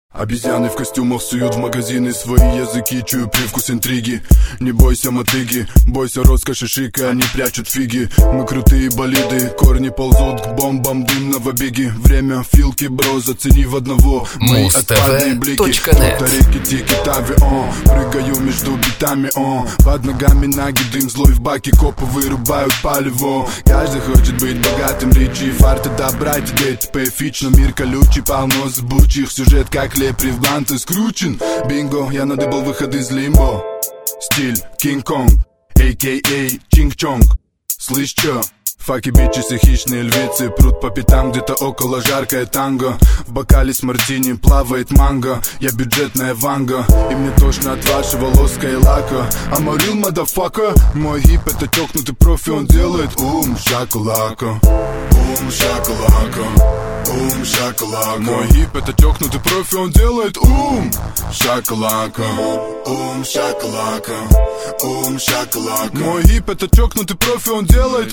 Обезьяны в костюмах суют в магазины свои языки, чую привкус интриги. Не бойся мотыги, бойся роскоши шика, они прячут фиги. Мы крутые болиды, корни ползут к бомбам дымного беги. Время филки, бро, зацени в одного мои отпадные блики. Реки тики тави, прыгаю между битами, под ногами наги, дым злой в баке, копы вырубают палево. Каждый хочет быть богатым, речи, фарты добра, деть поэфично. Мир колючий, полно зыбучих, сюжет как лепри в бланты скручен. Бинго, я надыбал выход из лимбо. Стиль Кинг-Конг, а.к.а. Чинг-Чонг. Слышь, чё? Факи, бичесы, хищные львицы прут по пятам, где-то около жаркое танго. В бокале с мартини плавает манго. Я бюджетная ванга, и мне тошно от вашего лоска и лака. I'm a real motherfucker. Мой хип это чокнутый профи, он делает шакалака. Шакалака. Шакалака. Мой хип это чокнутый профи, он делает шакалака. Шакалака. Шакалака. Мой хип это чокнутый профи, он делает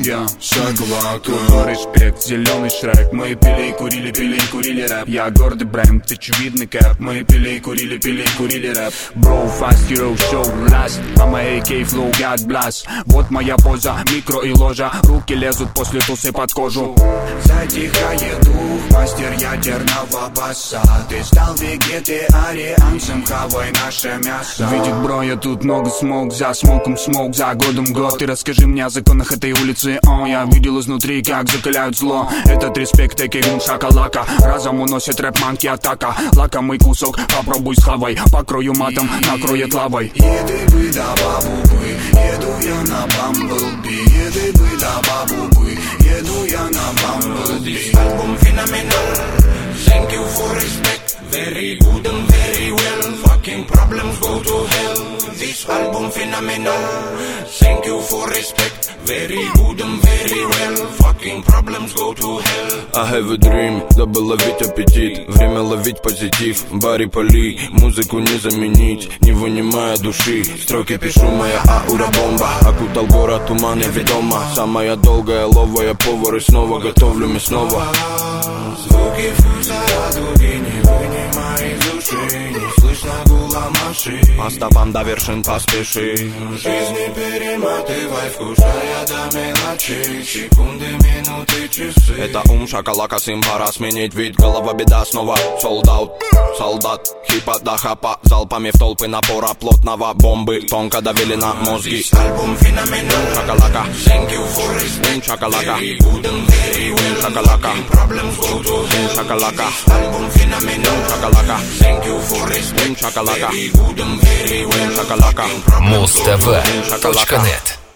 шакалака. Респект, зеленый шрек. Мы пили и курили рэп. Я гордый бренд, ты очевидный кэп. Мы пили и курили рэп. Bro, fast hero show last. А моей кей-флоу как бласт. Вот моя поза, микро и ложа. Руки лезут после тусы под кожу. Затихает дух, мастер ядерного баса. Ты стал вегетарианцем, хавай наше мясо. Видит бро, я тут много смог. За смоком смог, за годом год. Ты расскажи мне о законах этой улицы. Я видел изнутри, как закаляют зло. Этот респект, а.к.а. шакалака. Разом уносит рэп-манки атака. Лакомый кусок, попробуй с хавой. Покрою матом, накроет лавой. Еды бы да бабубы, еду я на Бамблби. Еды бы да бабубы, еду я на Бамблби. Album phenomenal, thank you for respect. Very good and very well. Fucking problems go to hell. This album phenomenal, thank you for respect. Very good and very well. Fucking problems go to hell. I have a dream, дабы ловить аппетит. Время ловить позитив, Барри Поли. Музыку не заменить, не вынимая души. Строки пишу, моя аура бомба. Окутал город туман, я ведома. Самая долгая ловая повар. И снова готовлю мясного. Звуки фуза радуги не вынимай из души. Не слышно гула машин. По стопам до вершин поспеши. Жизни перематывай, вкушая до мелочей. Секунды, минуты, часы. Это шакалака, сим пора сменить вид. Голова беда, снова солдат. Солдат, хипа да хапа. Залпами в толпы напора плотного. Бомбы, тонко давили на мозги. Альбом феноменал. Шакалака, thank you for respect. Шакалака, very good and very well. Шакалака, problems go to hell. Шакалака, Альбом феноменал. Шакалака, thank you for respect. Шакалака, very good and very well. Шакалака, Mustv.net